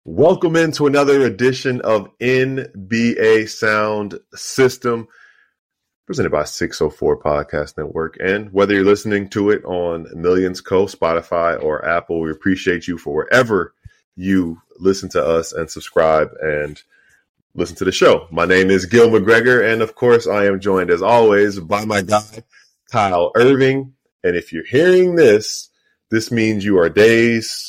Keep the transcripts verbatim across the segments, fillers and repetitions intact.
Welcome into another edition of N B A Sound System, presented by six oh four Podcast Network. And whether you're listening to it on Millions Co, Spotify, or Apple, we appreciate you for wherever you listen to us and subscribe and listen to the show. My name is Gil McGregor, and of course, I am joined as always by my guy, Kyle Irving. And if you're hearing this, this means you are days,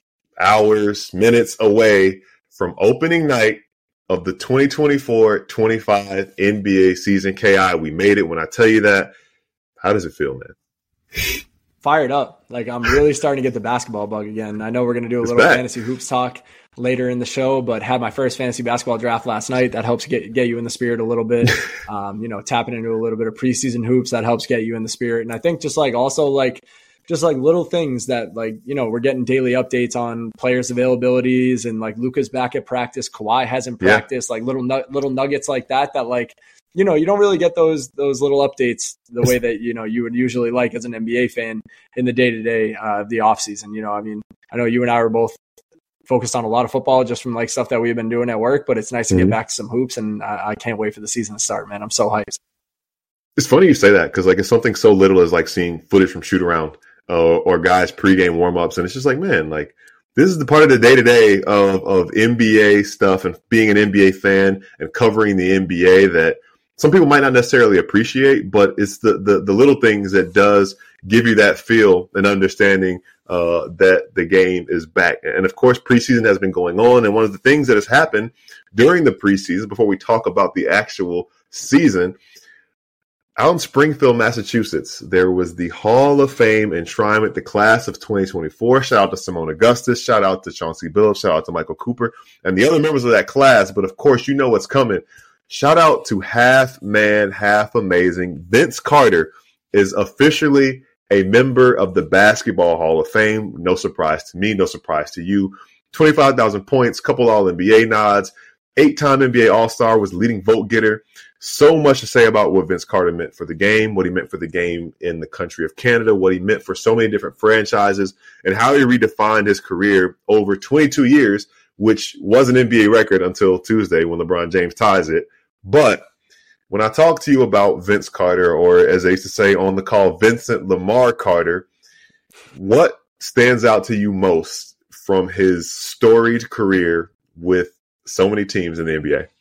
hours, minutes away from opening night of the twenty twenty-four twenty-five N B A season. K I, we made it. When I tell you that, how does it feel, man? Fired up. Like, I'm really starting to get the basketball bug again. I know we're going to do a It's little back. fantasy hoops talk later in the show, but had my first fantasy basketball draft last night. That helps get get you in the spirit a little bit. Um, you know, tapping into a little bit of preseason hoops, that helps get you in the spirit. And I think just like also like just like little things that, like, you know, we're getting daily updates on players' availabilities, and like Luka's back at practice, Kawhi hasn't practiced, yeah. like little nu- little nuggets like that, that like, you know, you don't really get those those little updates the way that, you know, you would usually like as an N B A fan in the day-to-day uh, of the offseason. You know, I mean, I know you and I were both focused on a lot of football just from like stuff that we've been doing at work, but it's nice to mm-hmm. get back to some hoops, and I, I can't wait for the season to start, man. I'm so hyped. It's funny you say that, because like it's something so little as like seeing footage from shoot around uh, or guys pregame warm-ups, and it's just like, man, like this is the part of the day-to-day of, of N B A stuff and being an N B A fan and covering the N B A that some people might not necessarily appreciate, but it's the, the, the little things that does give you that feel and understanding uh, that the game is back. And of course, preseason has been going on. And one of the things that has happened during the preseason, before we talk about the actual season, out in Springfield, Massachusetts, there was the Hall of Fame enshrinement, the class of twenty twenty-four. Shout out to Simone Augustus. Shout out to Chauncey Billups. Shout out to Michael Cooper and the other members of that class. But of course, you know what's coming. Shout out to half man, half amazing. Vince Carter is officially a member of the Basketball Hall of Fame. No surprise to me, no surprise to you. twenty-five thousand points, couple All N B A nods, eight-time N B A All-Star, was leading vote getter. So much to say about what Vince Carter meant for the game, what he meant for the game in the country of Canada, what he meant for so many different franchises, and how he redefined his career over twenty-two years, which was an N B A record until Tuesday when LeBron James ties it. But when I talk to you about Vince Carter, or as they used to say on the call, Vincent Lamar Carter, what stands out to you most from his storied career with so many teams in the N B A?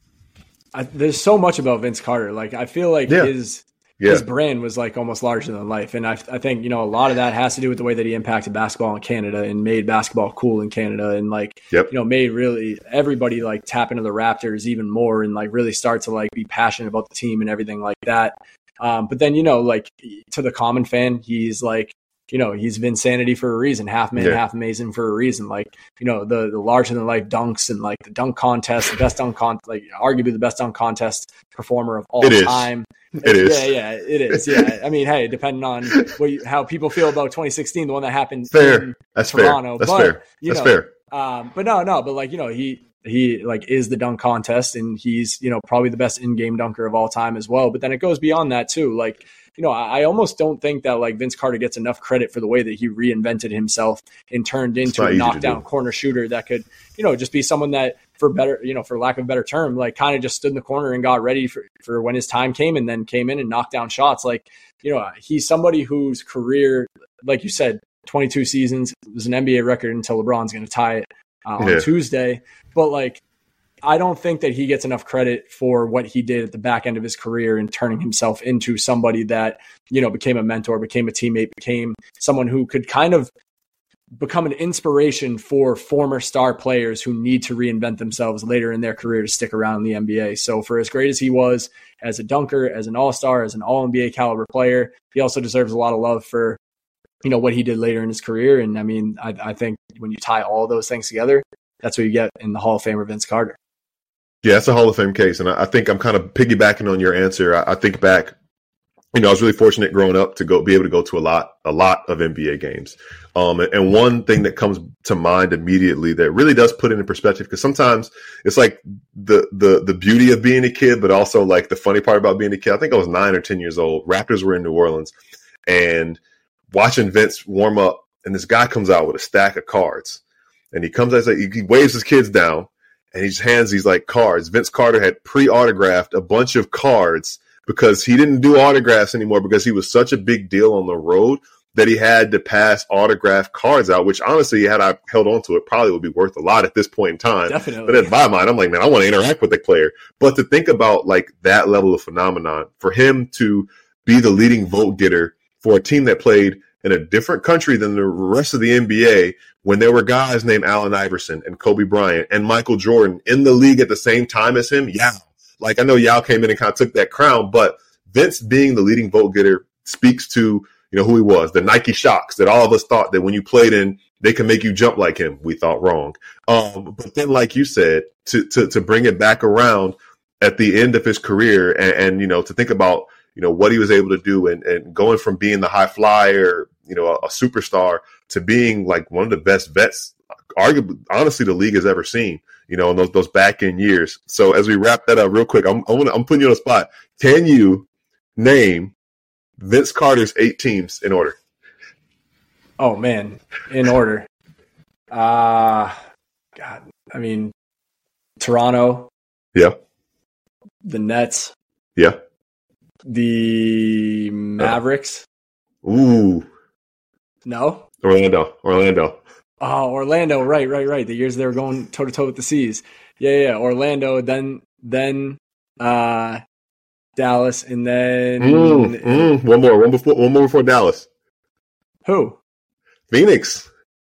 I, there's so much about Vince Carter. Like, I feel like yeah. his yeah. his brand was like almost larger than life. And I, I think, you know, a lot of that has to do with the way that he impacted basketball in Canada and made basketball cool in Canada. And like, yep. you know, made really everybody like tap into the Raptors even more and like really start to like be passionate about the team and everything like that. Um, but then, you know, like to the common fan, he's like, you know, he's Vinsanity for a reason, half man, yeah. half amazing for a reason. Like, you know, the, the larger than life dunks and like the dunk contest, the best dunk con, like arguably the best dunk contest performer of all it time. Is. It is. Yeah, yeah, it is. Yeah. I mean, hey, depending on what you, how people feel about twenty sixteen, the one that happened fair. in That's Toronto. Fair. That's but, fair. You That's know, fair. Um, but no, no, but like, you know, he, he like is the dunk contest, and he's, you know, probably the best in-game dunker of all time as well. But then it goes beyond that too. Like, you know, I, I almost don't think that like Vince Carter gets enough credit for the way that he reinvented himself and turned into a knockdown corner shooter that could, you know, just be someone that, for better, you know, for lack of a better term, like kind of just stood in the corner and got ready for, for when his time came, and then came in and knocked down shots. Like, you know, he's somebody whose career, like you said, twenty-two seasons, was an N B A record until LeBron's going to tie it uh, on yeah. Tuesday. But like, I don't think that he gets enough credit for what he did at the back end of his career and turning himself into somebody that, you know, became a mentor, became a teammate, became someone who could kind of become an inspiration for former star players who need to reinvent themselves later in their career to stick around in the N B A. So for as great as he was as a dunker, as an all-star, as an all N B A caliber player, he also deserves a lot of love for, you know, what he did later in his career. And I mean, I, I think when you tie all those things together, that's what you get in the Hall of Famer Vince Carter. Yeah, that's a Hall of Fame case. And I, I think I'm kind of piggybacking on your answer. I, I think back, you know, I was really fortunate growing up to go be able to go to a lot, a lot of N B A games. Um, and, and one thing that comes to mind immediately that really does put it in perspective, because sometimes it's like the, the, the beauty of being a kid, but also like the funny part about being a kid. I think I was nine or ten years old. Raptors were in New Orleans, and watching Vince warm up, and this guy comes out with a stack of cards. and he comes as a, he waves his kids down, and he just hands these like cards. Vince Carter had pre-autographed a bunch of cards because he didn't do autographs anymore because he was such a big deal on the road that he had to pass autographed cards out, which honestly, had I held on to it, probably would be worth a lot at this point in time. Definitely. But in my mind, I'm like, man, I want to interact with the player. But to think about like that level of phenomenon, for him to be the leading vote getter for a team that played in a different country than the rest of the N B A, when there were guys named Allen Iverson and Kobe Bryant and Michael Jordan in the league at the same time as him, yeah. Like, I know Yao came in and kind of took that crown, but Vince being the leading vote getter speaks to, you know, who he was, the Nike Shocks that all of us thought that when you played in, they could make you jump like him. We thought wrong. Um, but then, like you said, to, to, to bring it back around at the end of his career and, and, you know, to think about, you know, what he was able to do and, and going from being the high flyer, you know, a, a superstar to being like one of the best vets, arguably, honestly, the league has ever seen, you know, in those, those back end years. So as we wrap that up real quick, I'm, I'm, gonna, I'm putting you on the spot. Can you name Vince Carter's eight teams in order? Oh man, in order. Uh God, I mean, Toronto. Yeah. The Nets. Yeah. The Mavericks. Uh, ooh. No. Orlando. Orlando. Oh, Orlando. Right, right, right. The years they were going toe to toe with the C's. Yeah, yeah. Orlando. Then, then, uh. Dallas, and then mm, mm, one more, one before, one more before Dallas. Who? Phoenix.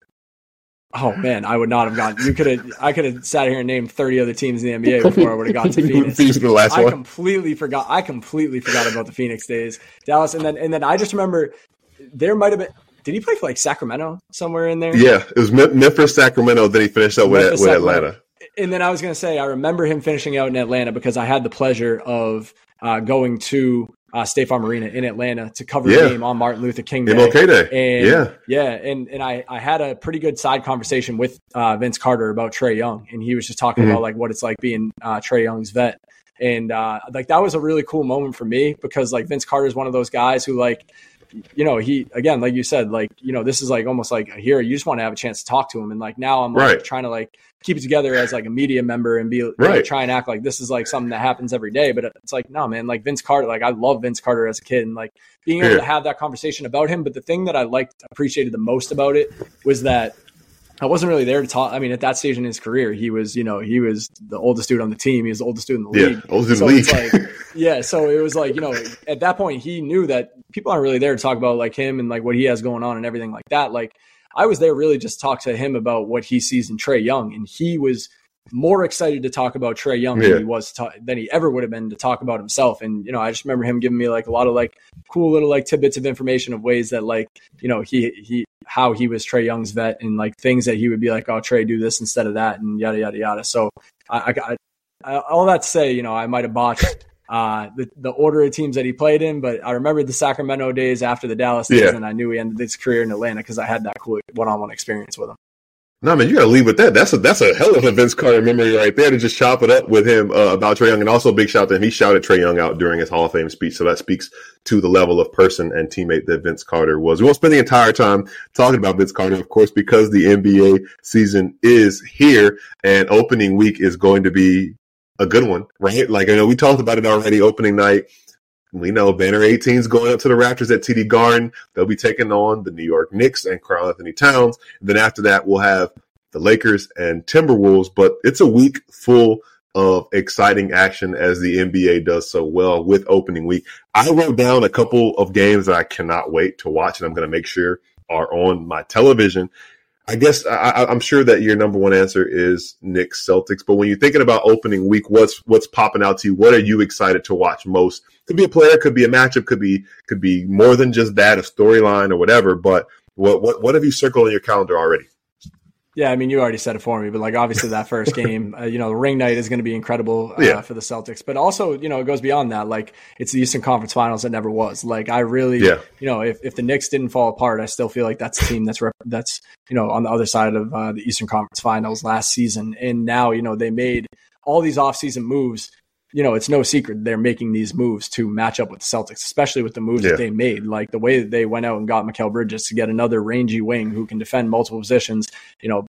Oh man, I would not have gotten. You could have. I could have sat here and named thirty other teams in the N B A before I would have gotten to Phoenix. Phoenix the last I one. completely forgot. I completely forgot about the Phoenix days. Dallas, and then and then I just remember there might have been. Did he play for like Sacramento somewhere in there? Yeah, it was Memphis, Sacramento. Then he finished up with, Memphis, with Atlanta. And then I was going to say I remember him finishing out in Atlanta because I had the pleasure of. Uh, going to uh, State Farm Arena in Atlanta to cover yeah. the game on Martin Luther King Day. M L K Day. And, yeah. Yeah. And, and I, I had a pretty good side conversation with uh, Vince Carter about Trae Young. And he was just talking mm-hmm. about like what it's like being uh, Trae Young's vet. And uh, like that was a really cool moment for me because like Vince Carter is one of those guys who like, you know, he, again, like you said, like, you know, this is like almost like a hero. You just want to have a chance to talk to him. And like, now I'm like right. trying to like keep it together as like a media member and be right. know, try and act like this is like something that happens every day. But it's like, no, man, like Vince Carter, like I love Vince Carter as a kid and like being able yeah. to have that conversation about him. But the thing that I liked, appreciated the most about it was that I wasn't really there to talk. I mean, at that stage in his career, he was, you know, he was the oldest dude on the team. He was the oldest dude in the league. Yeah, oldest so in the league. It's like, yeah. So it was like, you know, at that point, he knew that people aren't really there to talk about like him and like what he has going on and everything like that. Like I was there really just to talk to him about what he sees in Trae Young. And he was more excited to talk about Trae Young yeah. than he was to talk, than he ever would have been to talk about himself. And, you know, I just remember him giving me like a lot of like cool little like tidbits of information of ways that like, you know, he, he, how he was Trae Young's vet and like things that he would be like, oh, Trae, do this instead of that and yada, yada, yada. So I, I, I all that to say, you know, I might've botched uh, the, the order of teams that he played in, but I remember the Sacramento days after the Dallas days yeah. and I knew he ended his career in Atlanta because I had that cool one-on-one experience with him. No, man, you got to leave with that. That's a that's a hell of a Vince Carter memory right there to just chop it up with him uh, about Trae Young. And also a big shout out to him. He shouted Trae Young out during his Hall of Fame speech. So that speaks to the level of person and teammate that Vince Carter was. We won't spend the entire time talking about Vince Carter, of course, because the N B A season is here and opening week is going to be a good one, right? Like, I know we talked about it already, opening night. We know Banner eighteen is going up to the Raptors at T D Garden. They'll be taking on the New York Knicks and Karl Anthony Towns. And then after that, we'll have the Lakers and Timberwolves. But it's a week full of exciting action as the N B A does so well with opening week. I wrote down a couple of games that I cannot wait to watch, and I'm going to make sure are on my television. I guess I, I'm sure that your number one answer is Knicks Celtics. But when you're thinking about opening week, what's what's popping out to you? What are you excited to watch most? Could be a player, could be a matchup, could be could be more than just that, a storyline or whatever. But what what what have you circled on your calendar already? Yeah, I mean, you already said it for me, but like obviously that first game, uh, you know, the ring night is going to be incredible uh, yeah. for the Celtics. But also, you know, it goes beyond that. Like it's the Eastern Conference Finals that never was. Like I really, yeah. you know, if, if the Knicks didn't fall apart, I still feel like that's a team that's rep- that's you know on the other side of uh, the Eastern Conference Finals last season, and now you know they made all these offseason moves. You know, it's no secret they're making these moves to match up with the Celtics, especially with the moves yeah. that they made. Like the way that they went out and got Mikal Bridges to get another rangy wing who can defend multiple positions, you know,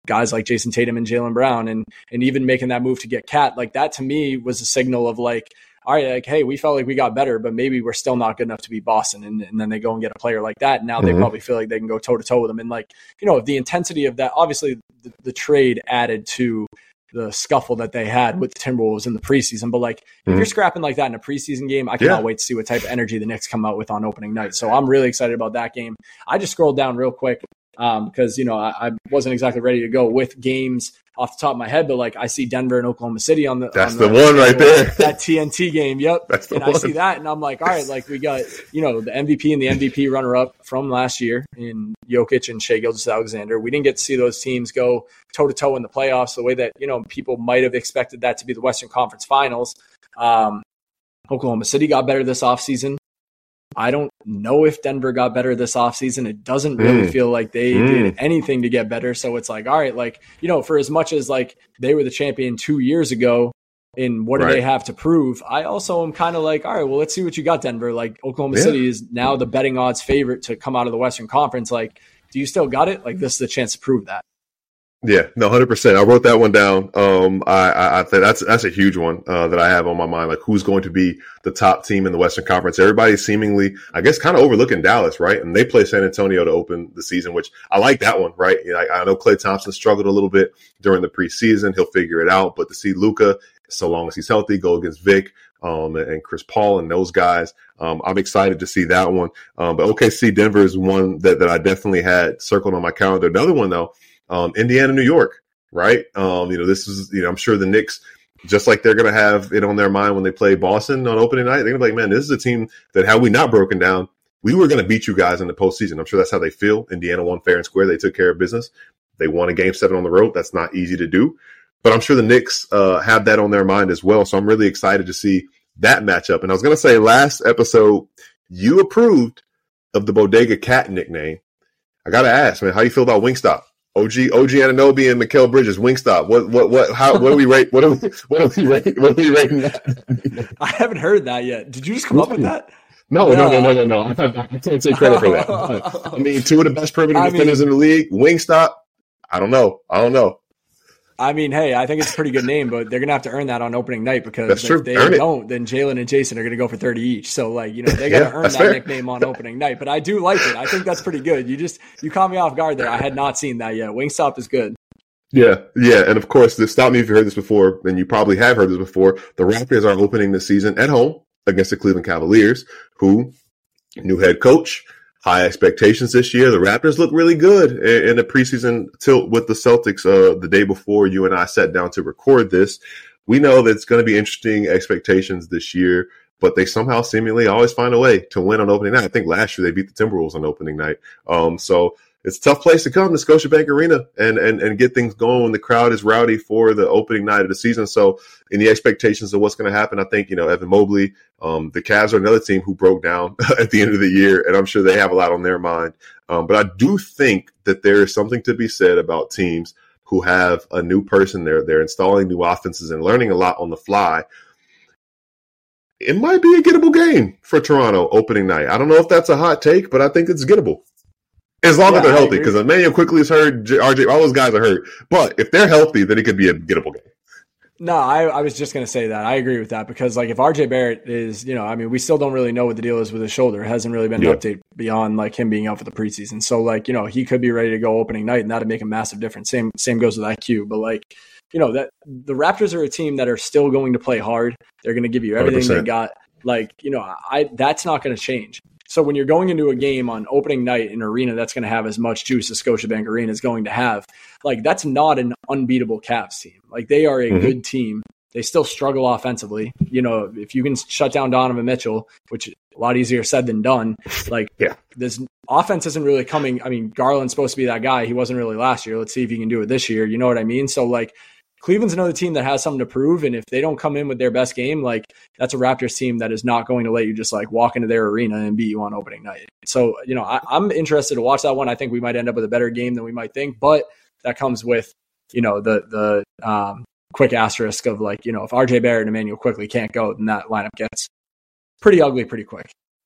guys like Jason Tatum and Jaylen Brown, and and even making that move to get Cat, like that to me was a signal of like, all right, like, hey, we felt like we got better, but maybe we're still not good enough to beat Boston. And, and then they go and get a player like that. And now mm-hmm. they probably feel like they can go toe to toe with them. And like, you know, the intensity of that, obviously the, the trade added to the scuffle that they had with the Timberwolves in the preseason. But like, mm-hmm. if you're scrapping like that in a preseason game, I cannot yeah. wait to see what type of energy the Knicks come out with on opening night. So I'm really excited about that game. I just scrolled down real quick um, because, you know, I, I wasn't exactly ready to go with games off the top of my head, but like I see Denver and Oklahoma City on the that's on the, the one right there, that T N T game. Yep, that's the and one. I see that, and I'm like, all right, like we got, you know, the M V P and the M V P runner up from last year in Jokic and Shai Gilgeous-Alexander. We didn't get to see those teams go toe to toe in the playoffs the way that, you know, people might have expected that to be the Western Conference Finals. Um, Oklahoma City got better this offseason. I don't know if Denver got better this offseason. It doesn't really mm. feel like they mm. did anything to get better. So it's like, all right, like, you know, for as much as like they were the champion two years ago and what do right. they have to prove? I also am kind of like, all right, well, let's see what you got, Denver. Like Oklahoma yeah. City is now the betting odds favorite to come out of the Western Conference. Like, do you still got it? Like this is a chance to prove that. Yeah, no, one hundred percent. I wrote that one down. Um, I, I, I think that's that's a huge one uh, that I have on my mind. Like, who's going to be the top team in the Western Conference? Everybody's seemingly, I guess, kind of overlooking Dallas, right? And they play San Antonio to open the season, which I like that one, right? You know, I, I know Klay Thompson struggled a little bit during the preseason. He'll figure it out. But to see Luka, so long as he's healthy, go against Vic um, and Chris Paul and those guys, um, I'm excited to see that one. Um, but O K C Denver is one that, that I definitely had circled on my calendar. Another one, though, Um, Indiana, New York, right? Um, you know, this is, you know, I'm sure the Knicks, just like they're going to have it on their mind when they play Boston on opening night, they're going to be like, man, this is a team that had we not broken down, we were going to beat you guys in the postseason. I'm sure that's how they feel. Indiana won fair and square. They took care of business. They won a game seven on the road. That's not easy to do. But I'm sure the Knicks uh, have that on their mind as well. So I'm really excited to see that matchup. And I was going to say last episode, you approved of the Bodega Cat nickname. I got to ask, man, how you feel about Wingstop? O G O G Anunoby and Mikal Bridges, Wingstop. What what what how what do we rate what do we what do we rate what do we rate that? I haven't heard that yet. Did you just come really? up with that? No, no, no, no, no, no. I, I, I can't take credit for that. I mean, two of the best perimeter I defenders mean, in the league. Wingstop. I don't know. I don't know. I mean, hey, I think it's a pretty good name, but they're going to have to earn that on opening night because That's if true. they earn don't, it. then Jalen and Jason are going to go for thirty each. So, like, you know, they got to yeah, earn that fair. nickname on opening night. But I do like it. I think that's pretty good. You just, you caught me off guard there. I had not seen that yet. Wingstop is good. Yeah, yeah. And, of course, this, stop me if you heard this before, and you probably have heard this before. The Raptors are opening the season at home against the Cleveland Cavaliers, who, new head coach, high expectations this year. The Raptors look really good in the preseason tilt with the Celtics uh, the day before you and I sat down to record this. We know that it's going to be interesting expectations this year, but they somehow seemingly always find a way to win on opening night. I think last year they beat the Timberwolves on opening night. Um, so it's a tough place to come to Scotiabank Arena and, and, and get things going when the crowd is rowdy for the opening night of the season. So in the expectations of what's going to happen, I think, you know, Evan Mobley, um, the Cavs are another team who broke down at the end of the year, and I'm sure they have a lot on their mind. Um, but I do think that there is something to be said about teams who have a new person there. They're installing new offenses and learning a lot on the fly. It might be a gettable game for Toronto opening night. I don't know if that's a hot take, but I think it's gettable. As long yeah, as they're healthy, because Emmanuel Quickly is hurt, R J, all those guys are hurt. But if they're healthy, then it could be a gettable game. No, I, I was just going to say that. I agree with that because, like, if R J Barrett is, you know, I mean, we still don't really know what the deal is with his shoulder. It hasn't really been yeah. an update beyond, like, him being out for the preseason. So, like, you know, he could be ready to go opening night, and that would make a massive difference. Same same goes with I Q. But, like, you know, that the Raptors are a team that are still going to play hard. They're going to give you everything one hundred percent. They got. Like, you know, I that's not going to change. So when you're going into a game on opening night in an arena that's going to have as much juice as Scotiabank Arena is going to have, like, that's not an unbeatable Cavs team. Like, they are a mm-hmm. good team. They still struggle offensively. You know, if you can shut down Donovan Mitchell, which is a lot easier said than done, like, yeah. this offense isn't really coming. I mean, Garland's supposed to be that guy. He wasn't really last year. Let's see if he can do it this year. You know what I mean? So, like, Cleveland's another team that has something to prove, and if they don't come in with their best game, like, that's a Raptors team that is not going to let you just, like, walk into their arena and beat you on opening night. So, you know, I, I'm interested to watch that one. I think we might end up with a better game than we might think, but that comes with, you know, the the um, quick asterisk of, like, you know, if R J Barrett and Emmanuel Quickly can't go, then that lineup gets pretty ugly pretty quick.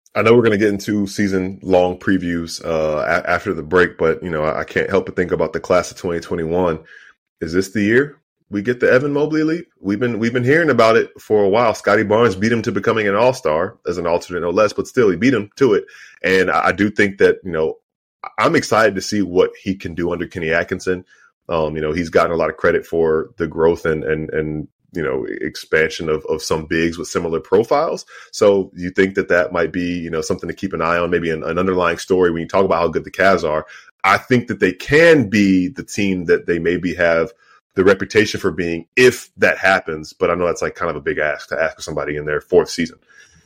I know we're going to get into season long previews uh, a- after the break, but you know I can't help but think about the class of twenty twenty-one. Is this the year we get the Evan Mobley leap? We've been we've been hearing about it for a while. Scotty Barnes beat him to becoming an all-star as an alternate, no less, but still he beat him to it. And I, I do think that you know I'm excited to see what he can do under Kenny Atkinson. Um, you know he's gotten a lot of credit for the growth and and and. you know, expansion of, of some bigs with similar profiles. So you think that that might be, you know, something to keep an eye on, maybe an, an underlying story when you talk about how good the Cavs are. I think that they can be the team that they maybe have the reputation for being if that happens. But I know that's like kind of a big ask to ask for somebody in their fourth season.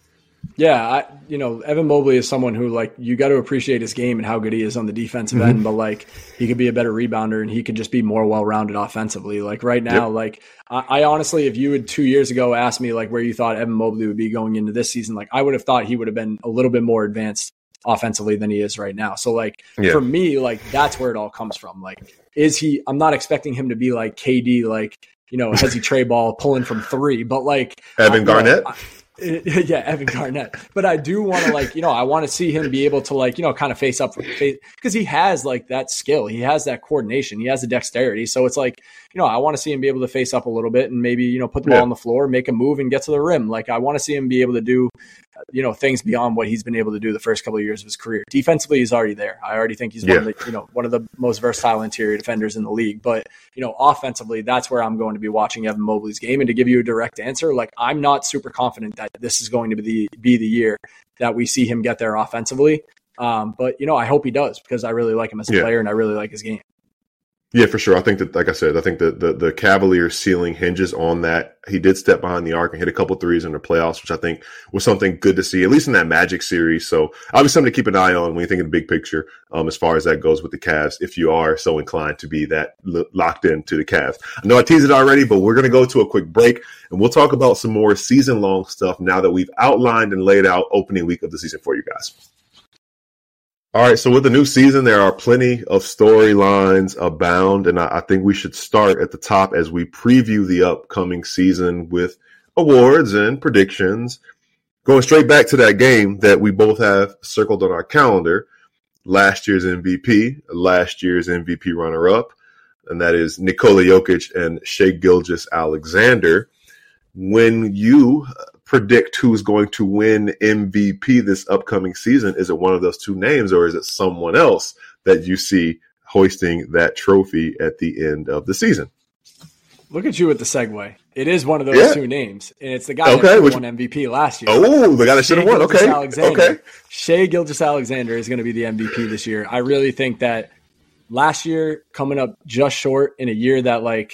Yeah, I, you know, Evan Mobley is someone who, like, you got to appreciate his game and how good he is on the defensive mm-hmm. end, but, like, he could be a better rebounder and he could just be more well-rounded offensively. Like, right now, yep. like, I, I honestly, if you had two years ago asked me, like, where you thought Evan Mobley would be going into this season, like, I would have thought he would have been a little bit more advanced offensively than he is right now. So, like, yeah. for me, like, that's where it all comes from. Like, is he – I'm not expecting him to be like K D, like, you know, Hezi Trey ball pulling from three, but, like – Evan I, Garnett? I, Yeah, Evan Garnett. But I do want to, like, you know, I want to see him be able to, like, you know, kind of face up because he has, like, that skill. He has that coordination. He has the dexterity. So it's like, you know, I want to see him be able to face up a little bit and maybe, you know, put the ball yeah. on the floor, make a move and get to the rim. Like, I want to see him be able to do, you know, things beyond what he's been able to do the first couple of years of his career. Defensively, he's already there. I already think he's yeah. one of the, you know, one of the most versatile interior defenders in the league. But, you know, offensively, that's where I'm going to be watching Evan Mobley's game. And to give you a direct answer, like, I'm not super confident that this is going to be the, be the year that we see him get there offensively. Um, but, you know, I hope he does because I really like him as a yeah. player and I really like his game. Yeah, for sure. I think that, like I said, I think that the, the Cavaliers ceiling hinges on that. He did step behind the arc and hit a couple threes in the playoffs, which I think was something good to see, at least in that Magic series. So obviously something to keep an eye on when you think of the big picture um, as far as that goes with the Cavs, if you are so inclined to be that l- locked into the Cavs. I know I teased it already, but we're going to go to a quick break and we'll talk about some more season-long stuff now that we've outlined and laid out opening week of the season for you guys. All right, so with the new season, there are plenty of storylines abound, and I, I think we should start at the top as we preview the upcoming season with awards and predictions. Going straight back to that game that we both have circled on our calendar, last year's M V P, last year's M V P runner-up, and that is Nikola Jokic and Shai Gilgeous-Alexander. When you predict who's going to win M V P this upcoming season, is it one of those two names or is it someone else that you see hoisting that trophy at the end of the season? Look at you with the segue. It is one of those yeah. two names, and it's the guy okay, that which, won M V P last year. Oh, the guy that should have won. Okay, okay. Shai Gilgeous-Alexander is going to be the M V P this year. I really think that last year coming up just short in a year that, like,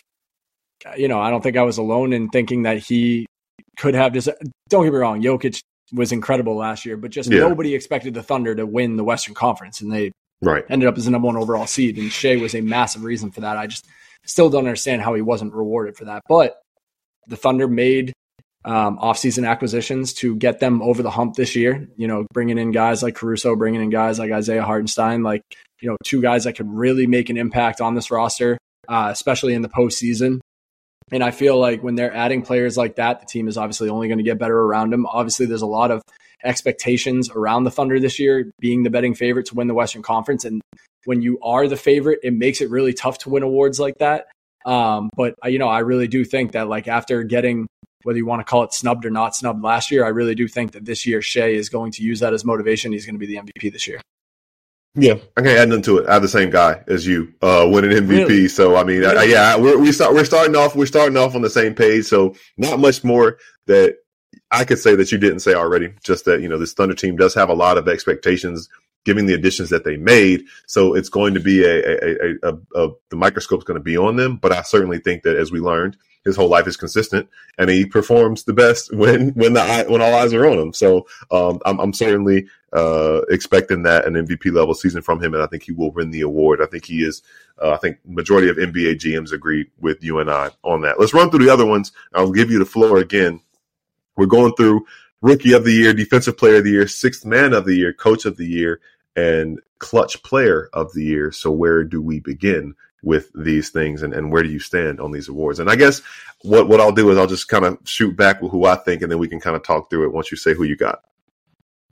you know, I don't think I was alone in thinking that he could have just, don't get me wrong, Jokic was incredible last year, but just yeah. nobody expected the Thunder to win the Western Conference, and they right. ended up as the number one overall seed, and Shai was a massive reason for that. I just still don't understand how he wasn't rewarded for that. But the Thunder made um, offseason acquisitions to get them over the hump this year, you know, bringing in guys like Caruso, bringing in guys like Isaiah Hartenstein, like, you know, two guys that could really make an impact on this roster, uh, especially in the postseason. And I feel like when they're adding players like that, the team is obviously only going to get better around them. Obviously, there's a lot of expectations around the Thunder this year, being the betting favorite to win the Western Conference. And when you are the favorite, it makes it really tough to win awards like that. Um, but, you know, I really do think that, like, after getting, whether you want to call it snubbed or not snubbed last year, I really do think that this year Shai is going to use that as motivation. He's going to be the M V P this year. Yeah, I can't add nothing to it. I have the same guy as you, uh, winning M V P. Really? So I mean, really? I, yeah, we're we start we're starting off we're starting off on the same page. So not much more that I could say that you didn't say already. Just that, you know, this Thunder team does have a lot of expectations, given the additions that they made. So it's going to be a a, a, a, a the microscope's going to be on them. But I certainly think that, as we learned, his whole life is consistent, and he performs the best when when the eye, when all eyes are on him. So um, I'm, I'm certainly uh, expecting that an M V P level season from him, and I think he will win the award. I think he is. Uh, I think majority of N B A G Ms agree with you and I on that. Let's run through the other ones. I'll give you the floor again. We're going through Rookie of the Year, Defensive Player of the Year, Sixth Man of the Year, Coach of the Year, and Clutch Player of the Year. So where do we begin with these things, and, and where do you stand on these awards? And I guess what, what I'll do is I'll just kind of shoot back with who I think, and then we can kind of talk through it once you say who you got.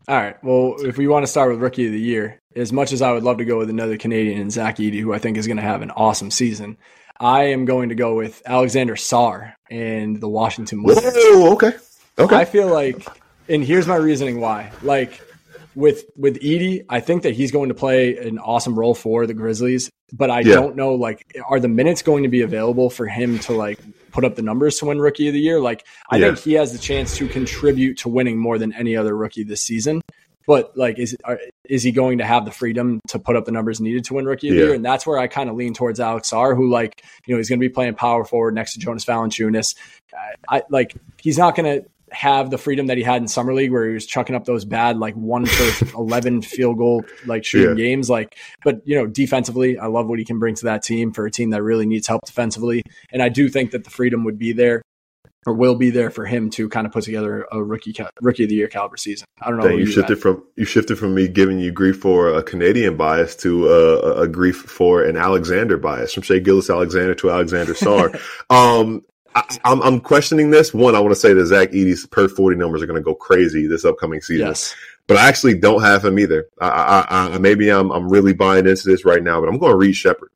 All right. Well, if we want to start with Rookie of the Year, as much as I would love to go with another Canadian and Zach Edey, who I think is going to have an awesome season, I am going to go with Alexander Sarr and the Washington Wizards. Whoa, okay. Okay. I feel like, and here's my reasoning why. Like with with Edey, I think that he's going to play an awesome role for the Grizzlies, but I yeah. don't know, like, are the minutes going to be available for him to like put up the numbers to win Rookie of the Year? Like, I yeah. think he has the chance to contribute to winning more than any other rookie this season. But like, is are, is he going to have the freedom to put up the numbers needed to win Rookie of the yeah. Year? And that's where I kind of lean towards Alex Sarr, who, like, you know, he's going to be playing power forward next to Jonas Valanciunas. I, I like he's not going to have the freedom that he had in summer league, where he was chucking up those bad like one for eleven field goal like shooting yeah. games. Like, but you know, defensively, I love what he can bring to that team for a team that really needs help defensively. And I do think that the freedom would be there, or will be there, for him to kind of put together a rookie rookie of the year caliber season. I don't know. You, you shifted from you shifted from me giving you grief for a Canadian bias to uh, a grief for an Alexander bias, from Shai Gilgeous-Alexander to Alexander Sarr. um, I, I'm, I'm questioning this. One, I want to say that Zach Edey's per forty numbers are going to go crazy this upcoming season. Yes. But I actually don't have him either. I, I, I, maybe I'm I'm really buying into this right now, but I'm going to Reed Sheppard.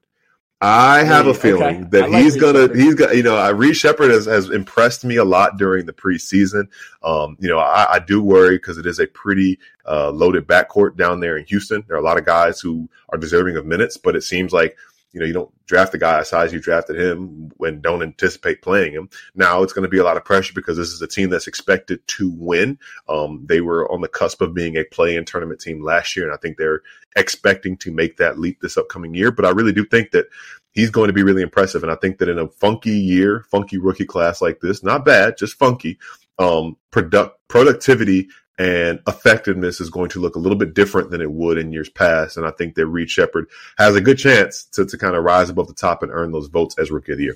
I have a feeling okay. that like he's Reed gonna Sheppard. he's got you know uh, Reed Sheppard has, has impressed me a lot during the preseason. Um, you know, I, I do worry because it is a pretty uh, loaded backcourt down there in Houston. There are a lot of guys who are deserving of minutes, but it seems like, you know, you don't draft a guy as high as you drafted him and don't anticipate playing him. Now it's going to be a lot of pressure because this is a team that's expected to win. Um, they were on the cusp of being a play-in tournament team last year, and I think they're expecting to make that leap this upcoming year. But I really do think that he's going to be really impressive. And I think that in a funky year, funky rookie class like this, not bad, just funky, um, product productivity and effectiveness is going to look a little bit different than it would in years past. And I think that Reed Sheppard has a good chance to, to kind of rise above the top and earn those votes as Rookie of the Year.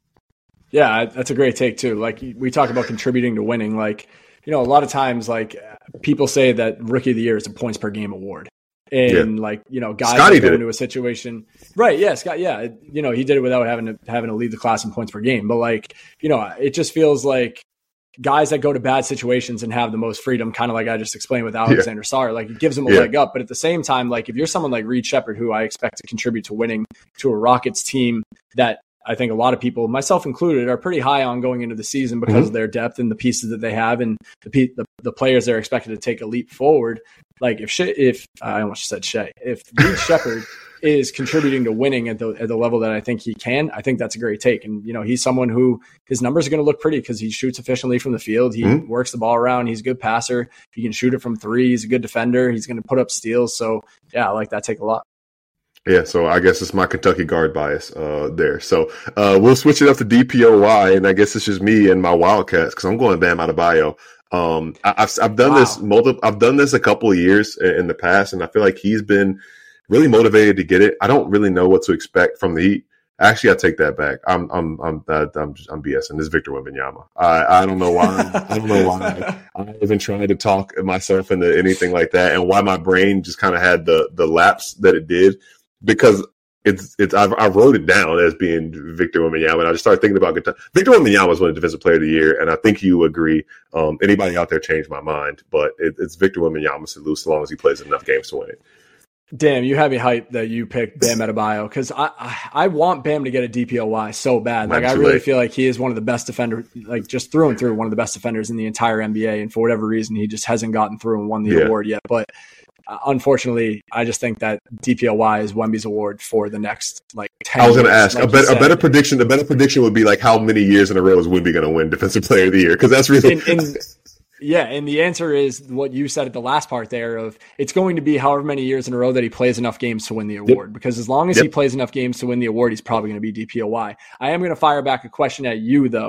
Yeah, that's a great take too. Like, we talk about contributing to winning. Like, you know, a lot of times, like, people say that Rookie of the Year is a points per game award. And yeah. like, you know, guys Scotty go did into a situation, right? Yeah, Scott. Yeah, you know, he did it without having to having to lead the class in points per game. But like, you know, it just feels like guys that go to bad situations and have the most freedom, kind of like I just explained with Alexander yeah. Sarr, like, it gives them a yeah. leg up. But at the same time, like, if you're someone like Reed Sheppard, who I expect to contribute to winning to a Rockets team that I think a lot of people, myself included, are pretty high on going into the season because mm-hmm. of their depth and the pieces that they have and the the, the players they're expected to take a leap forward. Like, if Shea, if I almost said Shea, if Reed Sheppard is contributing to winning at the at the level that I think he can, I think that's a great take. And, you know, he's someone who his numbers are going to look pretty because he shoots efficiently from the field. He mm-hmm. works the ball around. He's a good passer. He can shoot it from three. He's a good defender. He's going to put up steals. So, yeah, I like that take a lot. Yeah, so I guess it's my Kentucky guard bias uh, there. So uh, we'll switch it up to D P O Y, and I guess it's just me and my Wildcats because I'm going Bam Adebayo. Um, I, I've I've done wow. this multiple. I've done this a couple of years in, in the past, and I feel like he's been really motivated to get it. I don't really know what to expect from the Heat. Actually, I take that back. I'm I'm I'm I'm just, I'm BSing. This is Victor Wembanyama. I I don't know why. I don't know why I even tried to talk myself into anything like that, and why my brain just kind of had the the lapse that it did. Because it's it's I've, I wrote it down as being Victor Wembanyama, and I just started thinking about Kentucky. Victor Wembanyama was one of the Defensive Player of the Year, and I think you agree. Um, anybody out there changed my mind, but it, it's Victor Wembanyama to lose so long as he plays enough games to win it. Damn, you had me hyped that you picked Bam Adebayo because I, I I want Bam to get a D P O Y so bad. Like, I really late. feel like he is one of the best defenders, like, just through and through, one of the best defenders in the entire N B A. And for whatever reason, he just hasn't gotten through and won the yeah. award yet. But Uh, unfortunately, I just think that D P O Y is Wemby's award for the next like ten I was going to years, ask like a, better, a better prediction. The better prediction would be like how many years in a row is Wemby going to win Defensive Player of the Year? Because that's really in, in, yeah. And the answer is what you said at the last part there of it's going to be however many years in a row that he plays enough games to win the award. Yep. Because as long as yep. he plays enough games to win the award, he's probably going to be D P O Y. I am going to fire back a question at you though.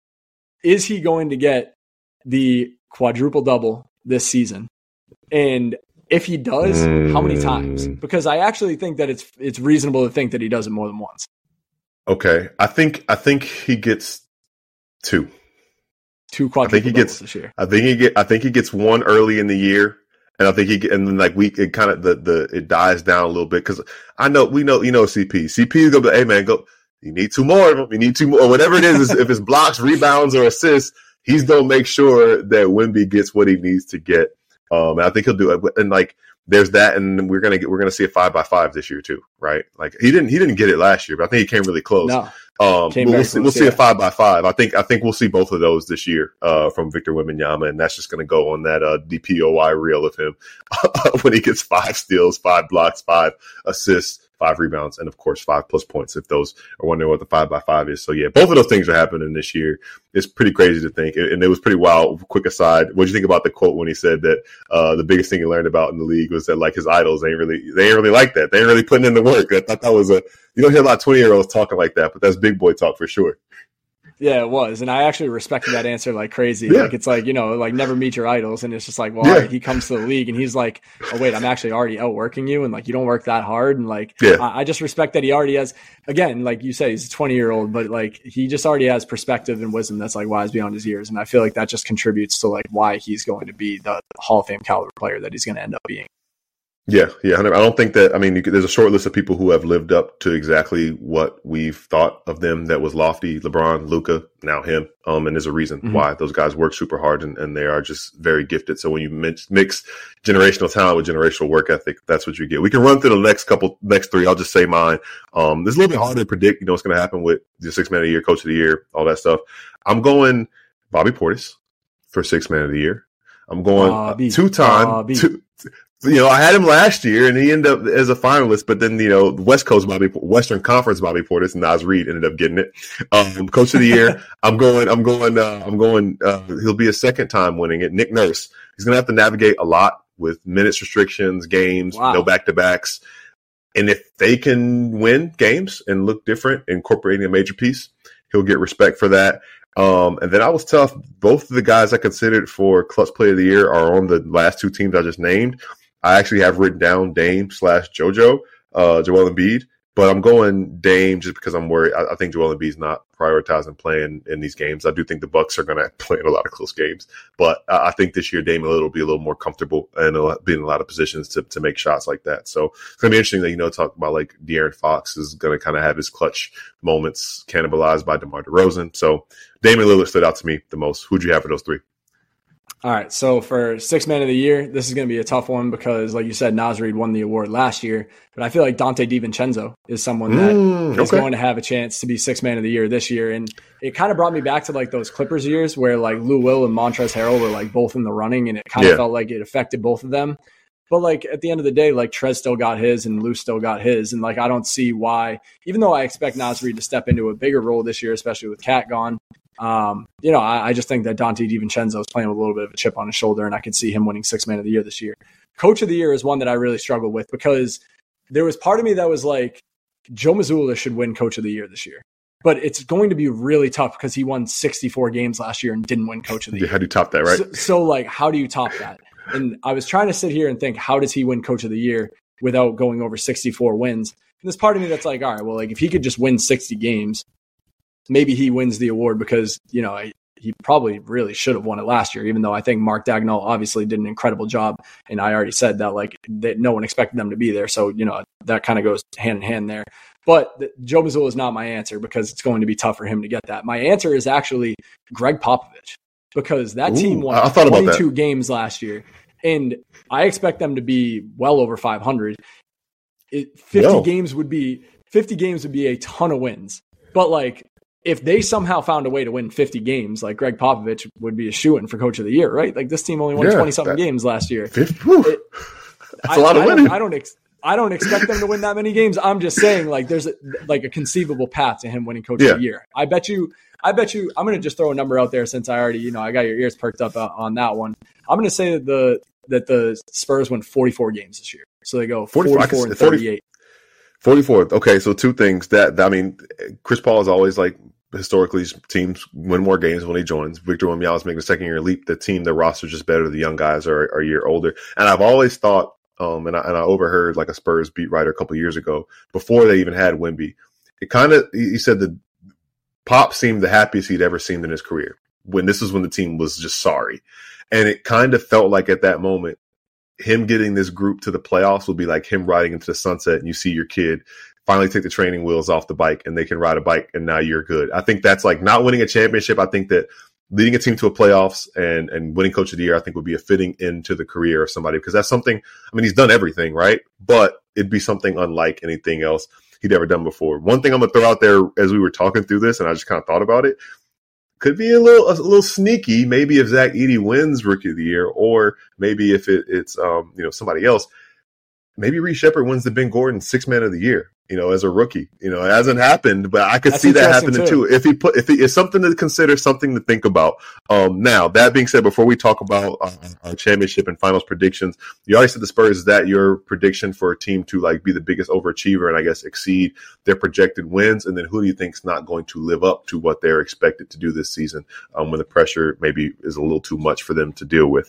Is he going to get the quadruple double this season? And if he does, mm. how many times? Because I actually think that it's it's reasonable to think that he does it more than once. Okay, I think I think he gets two. Two quadruple I think he gets this year. I think he get. I think he gets one early in the year, and I think he get, and then like we it kind of the the it dies down a little bit because I know we know you know C P C P is gonna be, hey man, go. You need two more of them. You need two more, or whatever it is. If it's blocks, rebounds, or assists, he's gonna make sure that Wemby gets what he needs to get. Um, and I think he'll do it. And like, there's that, and we're gonna get we're gonna see a five by five this year too, right? Like he didn't he didn't get it last year, but I think he came really close. No. Um, Came we'll, very see, close, we'll see yeah. a five by five. I think I think we'll see both of those this year uh, from Victor Wembanyama, and that's just going to go on that uh, D P O Y reel of him when he gets five steals, five blocks, five assists, five rebounds, and of course five plus points. If those are wondering what the five by five is, so yeah, both of those things are happening this year. It's pretty crazy to think, and it was pretty wild. Quick aside, what do you think about the quote when he said that uh, the biggest thing he learned about in the league was that like his idols ain't really they ain't really like that. They ain't really putting in the work. I thought that was a you don't hear a lot of twenty year olds talking like that, but that's big boy talk for sure. Yeah, it was. And I actually respected that answer like crazy. Yeah. Like, it's like, you know, like never meet your idols. And it's just like, well, Yeah. all right, he comes to the league and he's like, oh, wait, I'm actually already outworking you. And like, you don't work that hard. And like, Yeah. I, I just respect that he already has, again, like you say, he's a twenty year old, but like, he just already has perspective and wisdom that's like wise beyond his years. And I feel like that just contributes to like why he's going to be the Hall of Fame caliber player that he's going to end up being. Yeah, yeah. I don't think that, I mean, you could, there's a short list of people who have lived up to exactly what we've thought of them that was lofty. LeBron, Luka, now him. Um, and there's a reason Mm-hmm. why those guys work super hard and, and they are just very gifted. So when you mix, mix generational talent with generational work ethic, that's what you get. We can run through the next couple, next three. I'll just say mine. Um, it's a little bit harder to predict, you know, what's going to happen with the six man of the year, coach of the year, all that stuff. I'm going Bobby Portis for six man of the year. I'm going Bobby, two time, Bobby. two, you know, I had him last year, and he ended up as a finalist. But then, you know, West Coast Bobby, Western Conference Bobby Portis, and Naz Reid ended up getting it. Um, Coach of the year, I'm going, I'm going, uh, I'm going. Uh, he'll be a second time winning it. Nick Nurse. He's going to have to navigate a lot with minutes restrictions, games, Wow. no back to backs, and if they can win games and look different, incorporating a major piece, he'll get respect for that. Um, and then I was tough. Both of the guys I considered for Clutch Player of the Year are on the last two teams I just named. I actually have written down Dame slash JoJo, uh, Joel Embiid, but I'm going Dame just because I'm worried. I, I think Joel Embiid's not prioritizing playing in these games. I do think the Bucks are going to play in a lot of close games, but uh, I think this year Dame Lillard will be a little more comfortable and uh, be in a lot of positions to, to make shots like that. So it's going to be interesting that, you know, talk about like De'Aaron Fox is going to kind of have his clutch moments cannibalized by DeMar DeRozan. So Damian Lillard stood out to me the most. Who'd you have for those three? All right, so for six man of the year, this is going to be a tough one because, like you said, Naz Reid won the award last year, but I feel like Dante DiVincenzo is someone that Mm, is okay. going to have a chance to be six man of the year this year, and it kind of brought me back to like those Clippers years where like Lou Will and Montrezl Harrell were like both in the running, and it kind of Yeah. felt like it affected both of them. But like at the end of the day, like Trez still got his and Lou still got his, and like I don't see why, even though I expect Naz Reid to step into a bigger role this year, especially with Cat gone. Um, you know, I, I just think that Dante DiVincenzo is playing with a little bit of a chip on his shoulder, and I could see him winning six man of the year this year. Coach of the year is one that I really struggled with because there was part of me that was like, Joe Mazzulla should win coach of the year this year, but it's going to be really tough because he won sixty-four games last year and didn't win coach of the Yeah, year. how do you top that, right? So, so like, how do you top that? And I was trying to sit here and think, how does he win coach of the year without going over sixty-four wins? And there's part of me that's like, all right, well, like if he could just win sixty games, maybe he wins the award because, you know, I, he probably really should have won it last year, even though I think Mark Dagnall obviously did an incredible job. And I already said that, like, that no one expected them to be there. So, you know, that kind of goes hand in hand there. But the, Joe Mazzulla is not my answer because it's going to be tough for him to get that. My answer is actually Greg Popovich because that Ooh, team won I thought about twenty-two that. games last year. And I expect them to be well over five hundred. It, fifty Whoa. games would be fifty games would be a ton of wins. But like, if they somehow found a way to win fifty games, like Greg Popovich would be a shoo-in for coach of the year, right? Like this team only won Yeah, twenty-something that- games last year. Fifth, whew. It- That's a lot of I, I winning. Don't, I don't, ex- I don't expect them to win that many games. I'm just saying, like, there's a, like a conceivable path to him winning coach Yeah. of the year. I bet you. I bet you. I'm going to just throw a number out there since I already, you know, I got your ears perked up uh, on that one. I'm going to say that the that the Spurs win forty-four games this year, so they go forty-four, I forty-four can and say forty thirty-eight. forty-four. Okay, so two things. That I mean, Chris Paul is always like historically teams win more games when he joins. Victor Wembanyama is making a second year leap. The team, the roster is just better. The young guys are, are a year older. And I've always thought, um, and I, and I overheard like a Spurs beat writer a couple years ago before they even had Wemby. It kind of he said that Pop seemed the happiest he'd ever seemed in his career when this is when the team was just sorry, and it kind of felt like at that moment him getting this group to the playoffs will be like him riding into the sunset and you see your kid finally take the training wheels off the bike and they can ride a bike and now you're good. I think that's like not winning a championship. I think that leading a team to a playoffs and, and winning coach of the year, I think would be a fitting end to the career of somebody, because that's something, I mean, he's done everything, right? But it'd be something unlike anything else he'd ever done before. One thing I'm going to throw out there as we were talking through this, and I just kind of thought about it, could be a little a little sneaky, maybe if Zach Edey wins Rookie of the Year, or maybe if it, it's um, you know, somebody else. Maybe Reed Sheppard wins the Ben Gordon Six Man of the Year, you know, as a rookie. You know, it hasn't happened, but I could That's see that happening too. too. If he put, if he, it's something to consider, something to think about. Um, now, that being said, before we talk about uh, our championship and finals predictions, you already said the Spurs. Is that your prediction for a team to like be the biggest overachiever and I guess exceed their projected wins? And then who do you think is not going to live up to what they're expected to do this season um, when the pressure maybe is a little too much for them to deal with?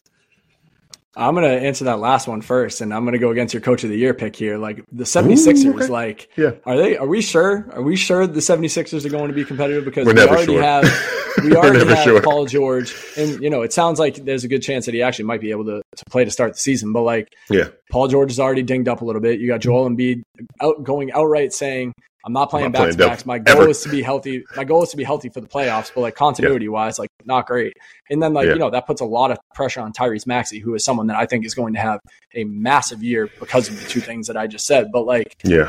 I'm going to answer that last one first, and I'm going to go against your coach of the year pick here. Like the 76ers, Ooh, okay. like, yeah. are they, are we sure? Are we sure the 76ers are going to be competitive? Because We're we never already sure. have, we already have sure. Paul George, and you know, it sounds like there's a good chance that he actually might be able to, to play to start the season, but like, yeah, Paul George is already dinged up a little bit. You got Joel Embiid out going outright saying, I'm not playing back to backs. My goal ever. is to be healthy. My goal is to be healthy for the playoffs, but like continuity wise, like not great. And then like, yeah. you know, that puts a lot of pressure on Tyrese Maxey, who is someone that I think is going to have a massive year because of the two things that I just said. But like, yeah,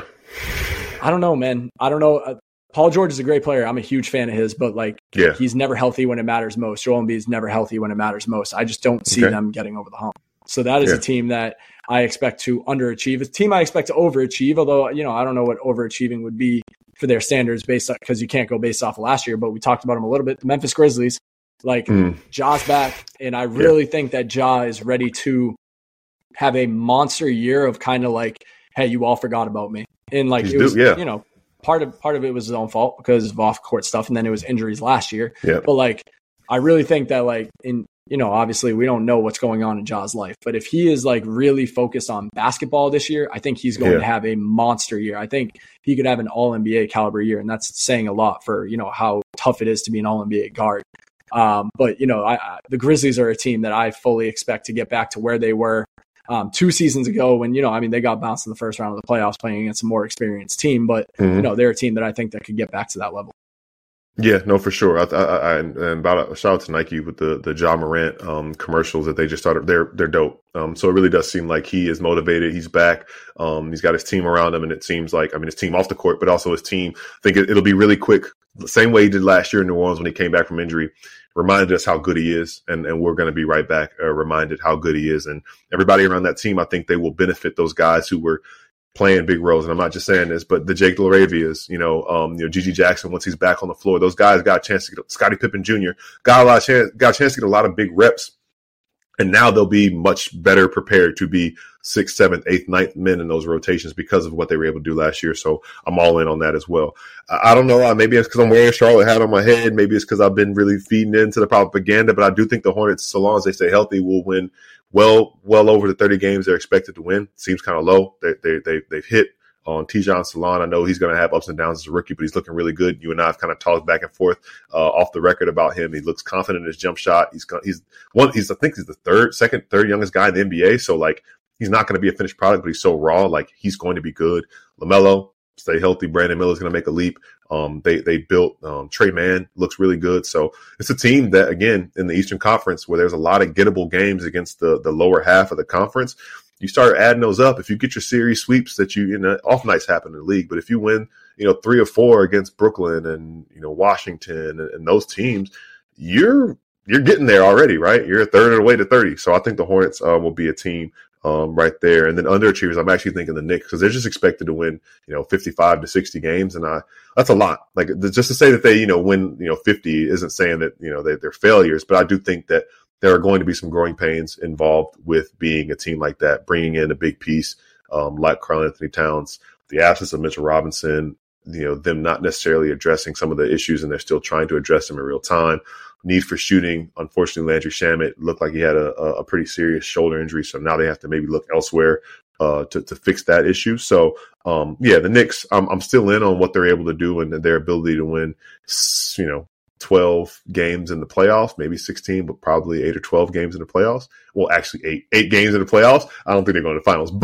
I don't know, man. I don't know. Uh, Paul George is a great player. I'm a huge fan of his, but like, yeah. he's never healthy when it matters most. Joel Embiid is never healthy when it matters most. I just don't see okay. them getting over the hump. So that is yeah. a team that I expect to underachieve. It's a team I expect to overachieve, although, you know, I don't know what overachieving would be for their standards based on, because you can't go based off of last year, but we talked about them a little bit. The Memphis Grizzlies, like mm. Ja's back. And I really yeah. think that Ja is ready to have a monster year of kind of like, hey, you all forgot about me. And like, He's it was, do, yeah. you know, part of, part of it was his own fault because of off court stuff. And then it was injuries last year. Yeah. But like, I really think that like in, you know, obviously we don't know what's going on in Ja's life, but if he is like really focused on basketball this year, I think he's going yeah. to have a monster year. I think he could have an all N B A caliber year. And that's saying a lot for, you know, how tough it is to be an all N B A guard. Um, but, you know, I, I, the Grizzlies are a team that I fully expect to get back to where they were um, two seasons ago when, you know, I mean, they got bounced in the first round of the playoffs playing against a more experienced team, but, mm-hmm. you know, they're a team that I think that could get back to that level. Yeah, no, for sure. I, I, I and about a shout out to Nike with the the Ja Morant um, commercials that they just started. They're they're dope. Um, so it really does seem like he is motivated. He's back. Um, he's got his team around him, and it seems like I mean his team off the court, but also his team. I think it, it'll be really quick. The same way he did last year in New Orleans when he came back from injury, reminded us how good he is, and and we're going to be right back uh, reminded how good he is, and everybody around that team. I think they will benefit those guys who were playing big roles. And I'm not just saying this, but the Jake LaRavias, you know, um, you know, Gigi Jackson, once he's back on the floor, those guys got a chance to get, Scottie Pippen Junior got a lot of chance, got a chance to get a lot of big reps. And now they'll be much better prepared to be sixth, seventh, eighth, ninth men in those rotations because of what they were able to do last year. So I'm all in on that as well. I, I don't know. Maybe it's because I'm wearing a Charlotte hat on my head. Maybe it's because I've been really feeding into the propaganda, but I do think the Hornets, so long as they stay healthy, will win well, well over the thirty games they're expected to win. Seems kind of low. They, they, they, they've hit on Tijon Salon. I know he's going to have ups and downs as a rookie, but he's looking really good. You and I have kind of talked back and forth uh, off the record about him. He looks confident in his jump shot. He's he's one. He's I think he's the third, second, third youngest guy in the N B A. So like he's not going to be a finished product, but he's so raw. Like he's going to be good. LaMelo, stay healthy. Brandon Miller's going to make a leap. Um, they they built um, Trey Mann, looks really good. So it's a team that again in the Eastern Conference where there's a lot of gettable games against the the lower half of the conference. You start adding those up. If you get your series sweeps that you, you know, off nights happen in the league, but if you win, you know, three or four against Brooklyn and, you know, Washington and, and those teams, you're, you're getting there already, right? You're a third of the way to thirty. So I think the Hornets uh, will be a team um, right there. And then underachievers, I'm actually thinking the Knicks because they're just expected to win, you know, fifty-five to sixty games. And I, that's a lot. Like just to say that they, you know, win, you know, fifty isn't saying that, you know, they, they're failures, but I do think that there are going to be some growing pains involved with being a team like that, bringing in a big piece um, like Karl-Anthony Towns, the absence of Mitchell Robinson, you know, them not necessarily addressing some of the issues and they're still trying to address them in real time. Need for shooting. Unfortunately, Landry Shamet looked like he had a, a pretty serious shoulder injury. So now they have to maybe look elsewhere uh, to, to fix that issue. So, um, yeah, the Knicks, I'm, I'm still in on what they're able to do and their ability to win, you know, twelve games in the playoffs, maybe sixteen, but probably eight or twelve games in the playoffs. Well, actually eight, eight games in the playoffs. I don't think they're going to the finals, but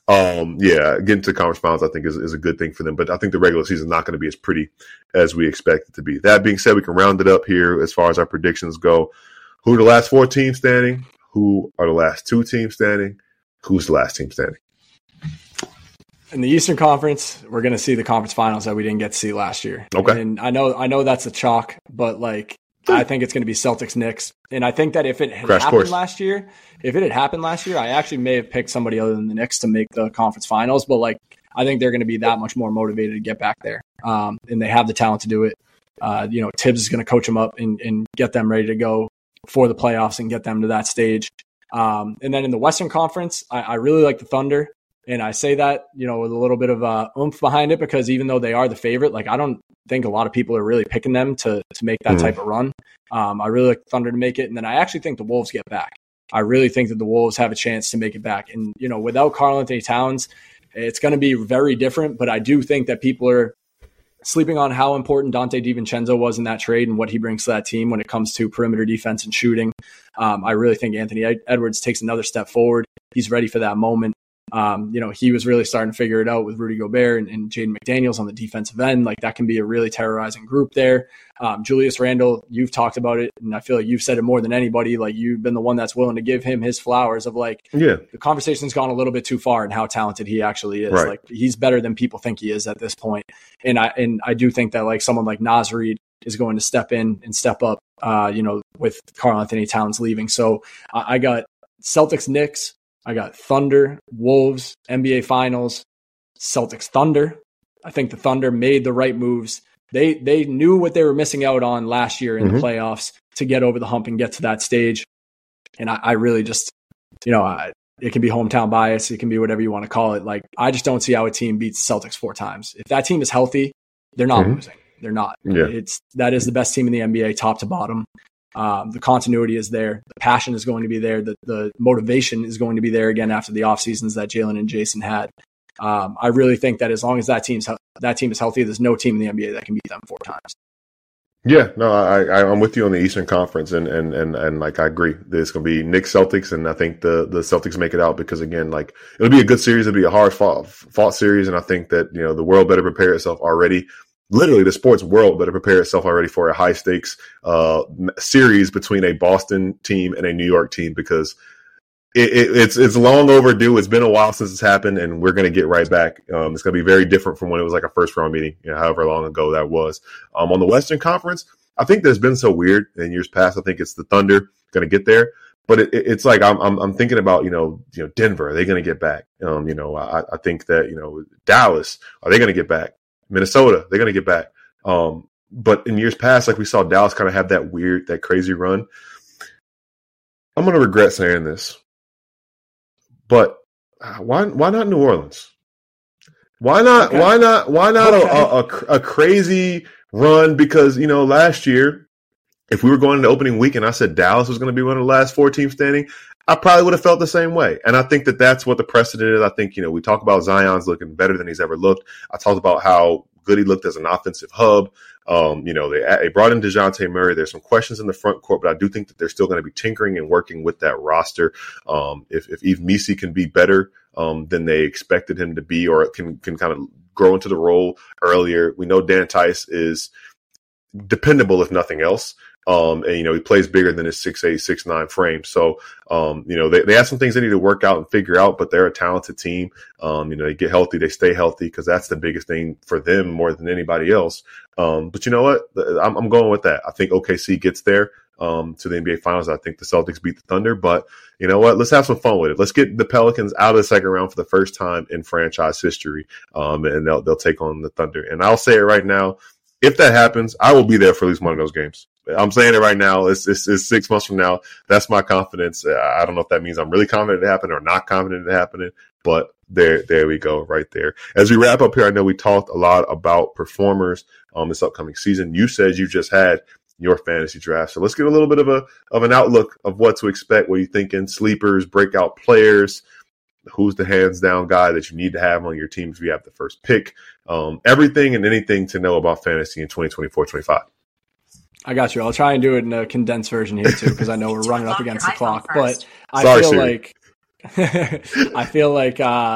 um, yeah, getting to conference finals, I think, is, is a good thing for them. But I think the regular season is not going to be as pretty as we expect it to be. That being said, we can round it up here as far as our predictions go. Who are the last four teams standing? Who are the last two teams standing? Who's the last team standing? In the Eastern Conference, we're going to see the conference finals that we didn't get to see last year. Okay. And I know, I know that's a chalk, but like, I think it's going to be Celtics Knicks. And I think that if it had Crash happened course. last year, if it had happened last year, I actually may have picked somebody other than the Knicks to make the conference finals. But like, I think they're going to be that much more motivated to get back there. Um, and they have the talent to do it. Uh, you know, Tibbs is going to coach them up and, and get them ready to go for the playoffs and get them to that stage. Um, and then in the Western Conference, I, I really like the Thunder. And I say that, you know, with a little bit of uh, oomph behind it, because even though they are the favorite, like I don't think a lot of people are really picking them to to make that mm. type of run. Um, I really like the Thunder to make it. And then I actually think the Wolves get back. I really think that the Wolves have a chance to make it back. And, you know, without Karl-Anthony Towns, it's going to be very different. But I do think that people are sleeping on how important Dante DiVincenzo was in that trade and what he brings to that team when it comes to perimeter defense and shooting. Um, I really think Anthony Edwards takes another step forward. He's ready for that moment. Um, you know, he was really starting to figure it out with Rudy Gobert and, and Jaden McDaniels on the defensive end. Like that can be a really terrorizing group there. Um, Julius Randle, you've talked about it, and I feel like you've said it more than anybody. Like you've been the one that's willing to give him his flowers of like, yeah, the conversation's gone a little bit too far in how talented he actually is. Right. Like he's better than people think he is at this point. And I, and I do think that like someone like Naz Reid is going to step in and step up, uh, you know, with Karl-Anthony Towns leaving. So I, I got Celtics, Knicks. I got Thunder, Wolves, N B A Finals, Celtics, Thunder. I think the Thunder made the right moves. They they knew what they were missing out on last year in mm-hmm. the playoffs to get over the hump and get to that stage. And I, I really just, you know, I, it can be hometown bias. It can be whatever you want to call it. Like, I just don't see how a team beats Celtics four times. If that team is healthy, they're not mm-hmm. losing. They're not. Yeah. It's that is the best team in the N B A, top to bottom. Um, the continuity is there. The passion is going to be there. The, the motivation is going to be there again after the off seasons that Jalen and Jason had. Um, I really think that as long as that team's that team is healthy, there's no team in the N B A that can beat them four times. Yeah, no, I, I I'm with you on the Eastern Conference, and and and and like I agree, there's going to be Knicks Celtics, and I think the the Celtics make it out because again, like it'll be a good series, it'll be a hard fought fought series, and I think that you know the world better prepare itself already. Literally, the sports world better prepare itself already for a high stakes uh, series between a Boston team and a New York team because it, it, it's it's long overdue. It's been a while since it's happened, and we're going to get right back. Um, it's going to be very different from when it was like a first round meeting, you know, however long ago that was. Um, on the Western Conference, I think there's been so weird in years past. I think it's the Thunder going to get there, but it, it, it's like I'm, I'm I'm thinking about you know you know Denver. Are they going to get back? Um, you know, I, I think that you know Dallas. Are they going to get back? Minnesota, they're going to get back. Um, but in years past, like we saw Dallas kind of have that weird, that crazy run. I'm going to regret saying this, but why why not New Orleans? Why not? Okay. Why not? Why not okay. a, a, a crazy run? Because, you know, last year, if we were going into opening week and I said Dallas was going to be one of the last four teams standing, I probably would have felt the same way. And I think that that's what the precedent is. I think, you know, we talk about Zion's looking better than he's ever looked. I talked about how good he looked as an offensive hub. Um, you know, they, they brought in DeJounte Murray. There's some questions in the front court, but I do think that they're still going to be tinkering and working with that roster. Um, if, if Yves Missi can be better um, than they expected him to be, or can, can kind of grow into the role earlier. We know Dan Tice is dependable, if nothing else. Um, and, you know, he plays bigger than his six eight, six nine frame. So, um, you know, they, they have some things they need to work out and figure out, but they're a talented team. Um, you know, they get healthy, they stay healthy because that's the biggest thing for them more than anybody else. Um, but you know what? I'm, I'm going with that. I think O K C gets there um, to the N B A Finals. I think the Celtics beat the Thunder, but you know what? Let's have some fun with it. Let's get the Pelicans out of the second round for the first time in franchise history, um, and they'll they'll take on the Thunder. And I'll say it right now. If that happens, I will be there for at least one of those games. I'm saying it right now. It's, it's, it's six months from now. That's my confidence. I don't know if that means I'm really confident it happened or not confident it happening, but there, there we go right there. As we wrap up here, I know we talked a lot about performers um, this upcoming season. You said you just had your fantasy draft. So let's get a little bit of a, of an outlook of what to expect. What are you thinking? Sleepers, breakout players. Who's the hands down guy that you need to have on your team if you have the first pick? Um, everything and anything to know about fantasy in twenty twenty-four twenty-five. I got you. I'll try and do it in a condensed version here too, because I know we're running up against the clock. But I Sorry, feel Siri. like I feel like uh,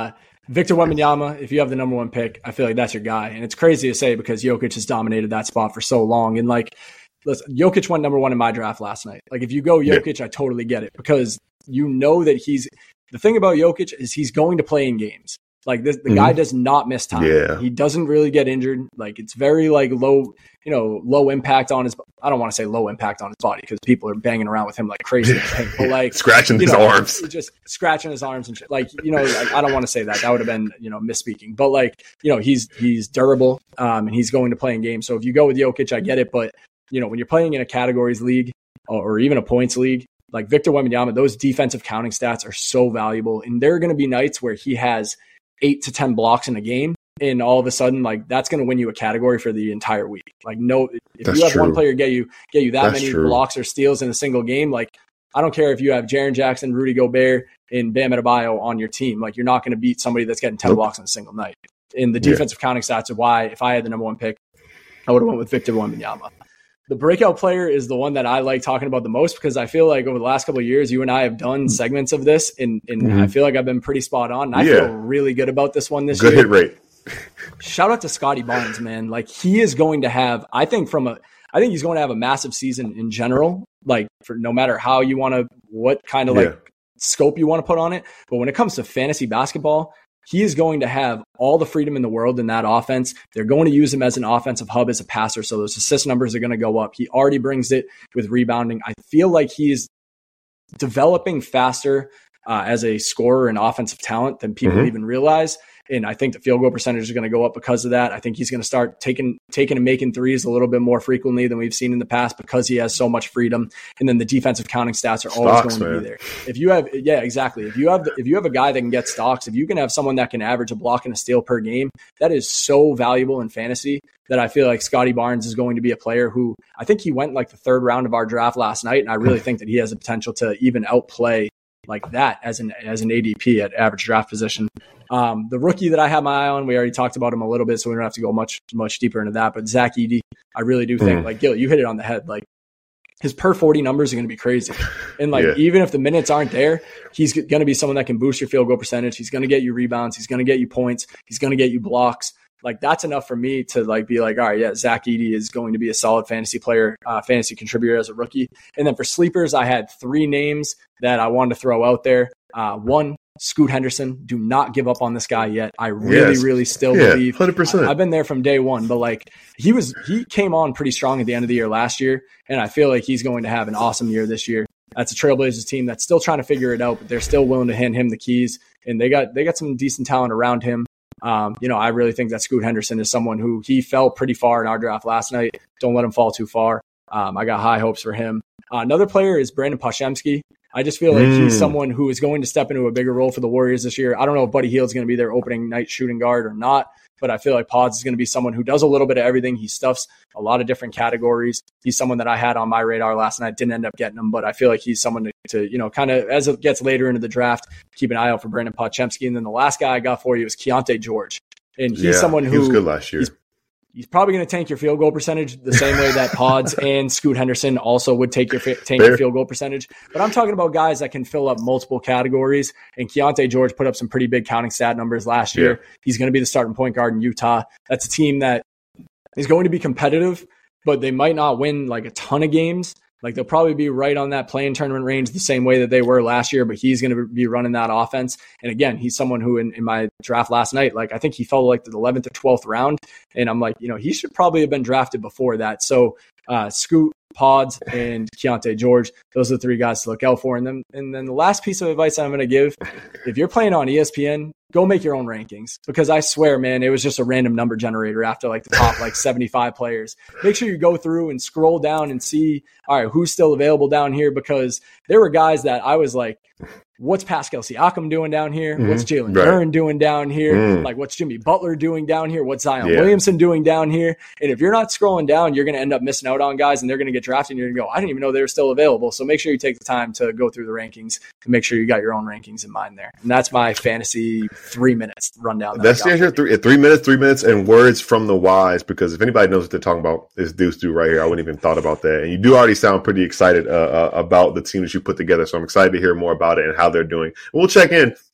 Victor Wembanyama, if you have the number one pick, I feel like that's your guy. And it's crazy to say because Jokic has dominated that spot for so long. And like, listen, Jokic went number one in my draft last night. Like if you go Jokic, yeah. I totally get it because you know that he's – the thing about Jokic is he's going to play in games. Like this, the mm-hmm. guy does not miss time. Yeah. He doesn't really get injured. Like it's very like low, you know, low impact on his. I don't want to say low impact on his body because people are banging around with him like crazy. But like scratching his know, arms, just scratching his arms and shit. Like you know, like, I don't want to say that. That would have been you know misspeaking. But like you know, he's he's durable um, and he's going to play in games. So if you go with Jokic, I get it. But you know, when you're playing in a categories league or, or even a points league, like Victor Wembanyama, those defensive counting stats are so valuable. And there are going to be nights where he has eight to ten blocks in a game. And all of a sudden, like that's going to win you a category for the entire week. Like, no, if that's you have true. one player get you get you that that's many true. blocks or steals in a single game, like I don't care if you have Jaren Jackson, Rudy Gobert, and Bam Adebayo on your team. Like, you're not going to beat somebody that's getting ten nope. blocks in a single night. And the defensive yeah. counting stats are why, if I had the number one pick, I would have went with Victor Wembanyama. The breakout player is the one that I like talking about the most because I feel like over the last couple of years, you and I have done segments of this, and, and mm-hmm. I feel like I've been pretty spot on. And I yeah. feel really good about this one this good year. Good hit rate. Shout out to Scotty Barnes, man. Like he is going to have, I think from a, I think he's going to have a massive season in general. Like for no matter how you want to, what kind of like yeah. scope you want to put on it. But when it comes to fantasy basketball, he is going to have all the freedom in the world in that offense. They're going to use him as an offensive hub, as a passer. So those assist numbers are going to go up. He already brings it with rebounding. I feel like he's developing faster uh, as a scorer and offensive talent than people mm-hmm. even realize. And I think the field goal percentage is going to go up because of that. I think he's going to start taking taking and making threes a little bit more frequently than we've seen in the past because he has so much freedom. And then the defensive counting stats are always stocks, going man. to be there. If you have, yeah, exactly. If you have, if you have a guy that can get stocks, if you can have someone that can average a block and a steal per game, that is so valuable in fantasy that I feel like Scotty Barnes is going to be a player who I think he went like the third round of our draft last night, and I really think that he has the potential to even outplay like that as an as an A D P at average draft position. Um, the rookie that I have my eye on, we already talked about him a little bit, so we don't have to go much much deeper into that. But Zach Edey, I really do think, mm. like Gil, you hit it on the head. Like his per forty numbers are going to be crazy, and like yeah. even if the minutes aren't there, he's going to be someone that can boost your field goal percentage. He's going to get you rebounds. He's going to get you points. He's going to get you blocks. Like that's enough for me to like be like, all right, yeah, Zach Edey is going to be a solid fantasy player, uh, fantasy contributor as a rookie. And then for sleepers, I had three names that I wanted to throw out there. Uh, one, Scoot Henderson. Do not give up on this guy yet. I really, yes. really still yeah, believe. one hundred percent. I, I've been there from day one, but like he was, he came on pretty strong at the end of the year last year, and I feel like he's going to have an awesome year this year. That's a Trailblazers team that's still trying to figure it out, but they're still willing to hand him the keys, and they got they got some decent talent around him. Um, you know, I really think that Scoot Henderson is someone who he fell pretty far in our draft last night. Don't let him fall too far. Um, I got high hopes for him. Uh, another player is Brandon Podziemski. I just feel like mm. he's someone who is going to step into a bigger role for the Warriors this year. I don't know if Buddy Hield is going to be their opening night shooting guard or not, but I feel like Pods is going to be someone who does a little bit of everything. He stuffs a lot of different categories. He's someone that I had on my radar last night. Didn't end up getting him, but I feel like he's someone to, to you know, kind of as it gets later into the draft, keep an eye out for Brandon Podziemski. And then the last guy I got for you is Keontae George. And he's yeah, someone who he was good last year. He's, he's probably going to tank your field goal percentage the same way that Pods and Scoot Henderson also would take your tank your field goal percentage. But I'm talking about guys that can fill up multiple categories. And Keontae George put up some pretty big counting stat numbers last year. Yeah. He's going to be the starting point guard in Utah. That's a team that is going to be competitive, but they might not win like a ton of games. Like they'll probably be right on that play-in tournament range the same way that they were last year, but he's going to be running that offense. And again, he's someone who in, in my draft last night, like I think he fell like the eleventh or twelfth round. And I'm like, you know, he should probably have been drafted before that. So uh, Scoot, Pods, and Keontae George, those are the three guys to look out for. And then, and then the last piece of advice I'm going to give, if you're playing on E S P N, go make your own rankings, because I swear, man, it was just a random number generator after like the top like seventy-five players. Make sure you go through and scroll down and see, all right, who's still available down here, because there were guys that I was like, what's Pascal Siakam doing down here? Mm-hmm. What's Jalen right. Duren doing down here? Mm. Like, what's Jimmy Butler doing down here? What's Zion yeah. Williamson doing down here? And if you're not scrolling down, you're going to end up missing out on guys, and they're going to get drafted, and you're going to go, I didn't even know they were still available. So make sure you take the time to go through the rankings and make sure you got your own rankings in mind there. And that's my fantasy three minutes rundown. That that's the answer. Three, three minutes, three minutes, and words from the wise, because if anybody knows what they're talking about, it's Deuce Do right here. I wouldn't even thought about that. And you do already sound pretty excited uh, uh, about the team that you put together. So I'm excited to hear more about it and how they're doing. We'll check in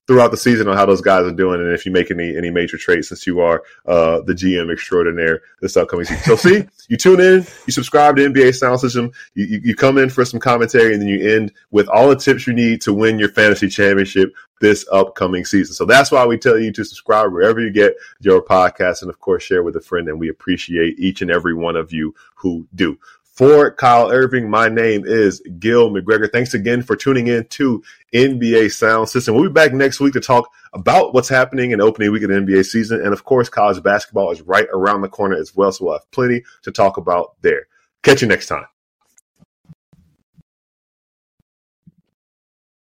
throughout the season on how those guys are doing, and if you make any any major trades, since you are uh, the G M extraordinaire this upcoming season. So see, you tune in, you subscribe to N B A Sound System, you, you, you come in for some commentary, and then you end with all the tips you need to win your fantasy championship this upcoming season. So that's why we tell you to subscribe wherever you get your podcast, and of course share with a friend, and we appreciate each and every one of you who do. For Kyle Irving, my name is Gil McGregor. Thanks again for tuning in to N B A Sound System. We'll be back next week to talk about what's happening in the opening week of the N B A season. And, of course, college basketball is right around the corner as well, so we'll have plenty to talk about there. Catch you next time.